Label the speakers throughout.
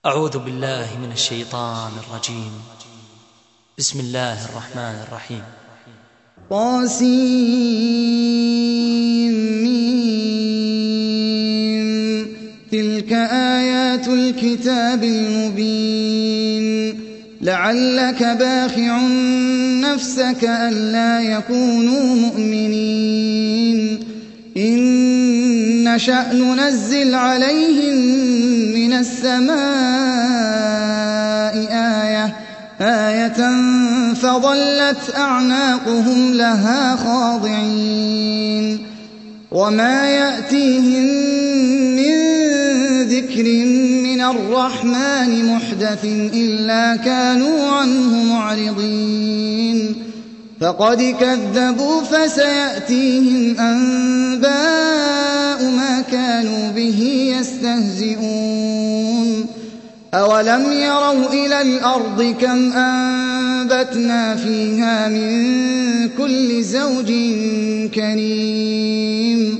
Speaker 1: أعوذ بالله من الشيطان الرجيم. بسم الله الرحمن الرحيم.
Speaker 2: طاسيم تلك آيات الكتاب المبين لعلك باخع نفسك ألا يكونوا مؤمنين إن نشأ ننزل عليهم من السماء آية فظلت أعناقهم لها خاضعين وما يأتيهم من ذكر من الرحمن محدث إلا كانوا عنه معرضين فقد كذبوا فسيأتيهم أنباء ما كانوا به يستهزئون أولم يروا إلى الأرض كم أنبتنا فيها من كل زوج كريم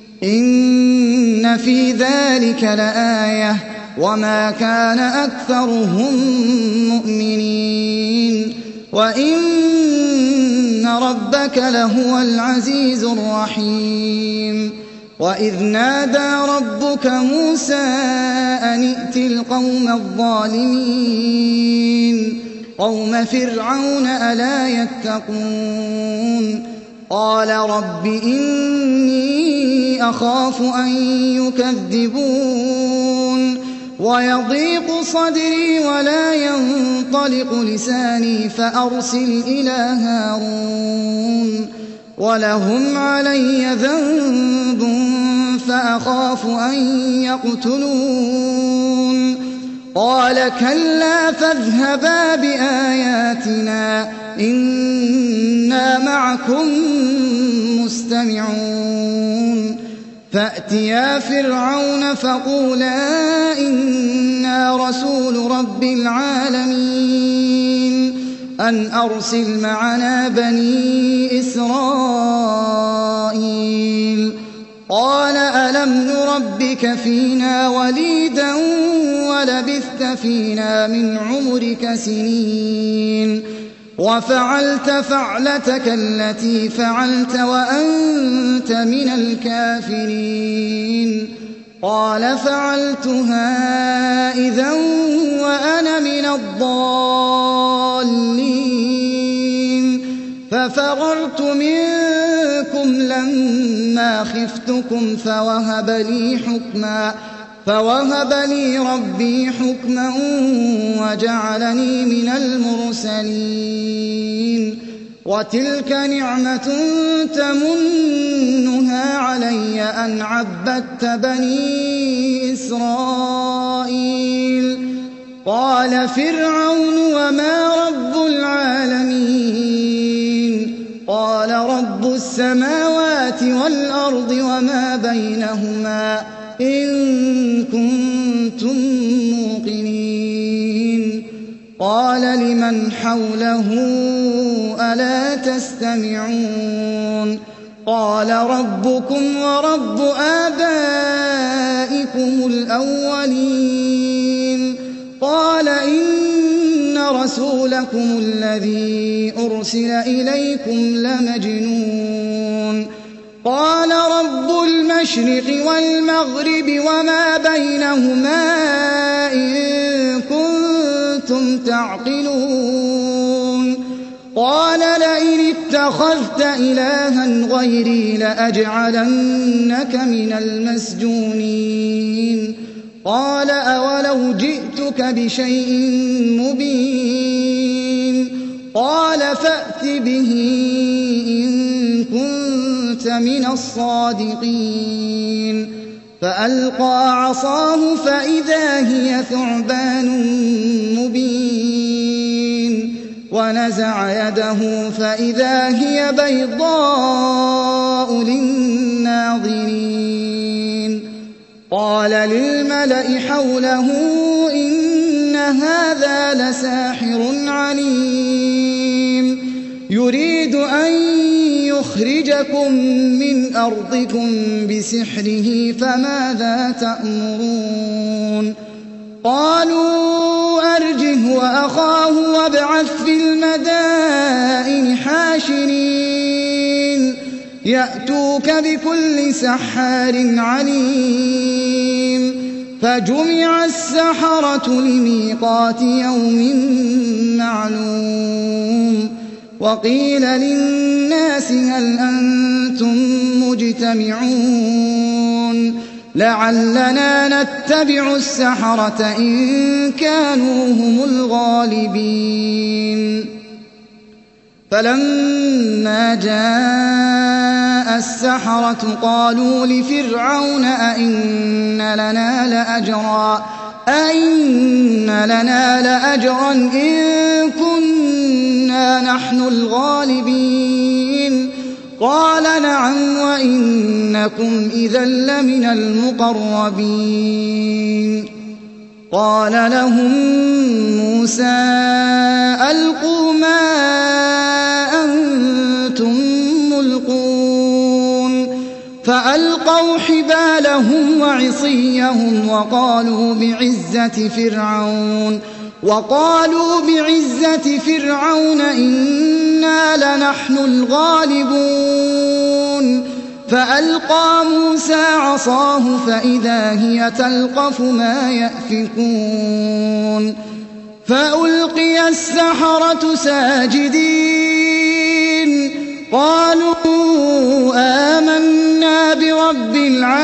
Speaker 2: إن في ذلك لآية وما كان أكثرهم مؤمنين وإن ربك لهو العزيز الرحيم وإذ نادى ربك موسى أن ائت القوم الظالمين قوم فرعون ألا يتقون قال رب إني أخاف أن يكذبون ويضيق صدري ولا ينطلق لساني فأرسل إلى هارون ولهم علي ذنب فأخاف أن يقتلون قال كلا فاذهبا بآياتنا إنا معكم مستمعون فأتيا فرعون فقولا إنا رسول رب العالمين أن أرسل معنا بني إسرائيل قال ألم نربك فينا وليدا ولبثت فينا من عمرك سنين وفعلت فعلتك التي فعلت وأنت من الكافرين قال فعلتها إذا وأنا من الضالين ففررت منكم لما خفتكم فوهب لي ربي حكما وجعلني من المرسلين وتلك نعمة تمنها علي أن عبدت بني إسرائيل قال فرعون وما رب العالمين قال رب السماوات والأرض وما بينهما إن كنتم موقنين قال لمن حوله ألا تستمعون قال ربكم ورب آبائكم الأولين قال إن رسولكم الذي أرسل إليكم لمجنون قال رب المشرق والمغرب وما بينهما إن كنتم تعقلون قال لئن اتخذت إلها غيري لأجعلنك من المسجونين قال أولو جئتك بشيء مبين قال فأت به إن كنت من الصادقين فألقى عصاه فإذا هي ثعبان مبين ونزع يده فإذا هي بيضاء للناظرين قال للملأ حوله إن هذا لساحر عليم يريد أن يخرجكم من أرضكم بسحره فماذا تأمرون قالوا وأخاه وابعث في المدائن حاشرين يأتوك بكل سحار عليم فجمع السحرة لميقات يوم معلوم وقيل للناس هل أنتم مجتمعون لعلنا نتبع السحرة إن كانوا هم الغالبين فلما جاء السحرة قالوا لفرعون أئن لنا لأجرا إن كنا نحن الغالبين قال نعم وإنكم إذا لمن المقربين قال لهم موسى ألقوا ما أنتم ملقون فألقوا حبالهم وعصيهم وقالوا بعزة فرعون إنا لنحن الغالبون فألقى موسى عصاه فإذا هي تلقف ما يأفكون فألقي السحرة ساجدين قالوا آمنا برب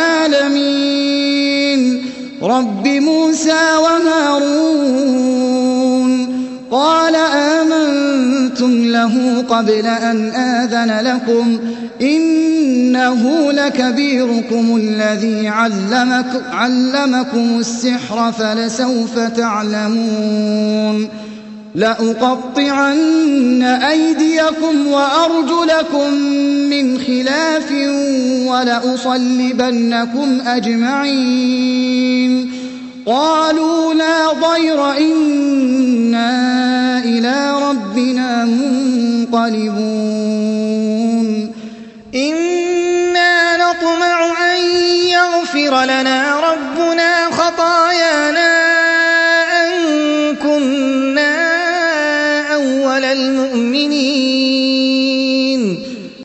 Speaker 2: العالمين رب موسى وهارون قال آمنتم له قبل أن آذن لكم إنه لكبيركم الذي علمكم السحر فلسوف تعلمون لأقطعن أيديكم وأرجلكم من خلاف ولأصلبنكم أجمعين قالوا لا ضير إنا إلى ربنا منقلبون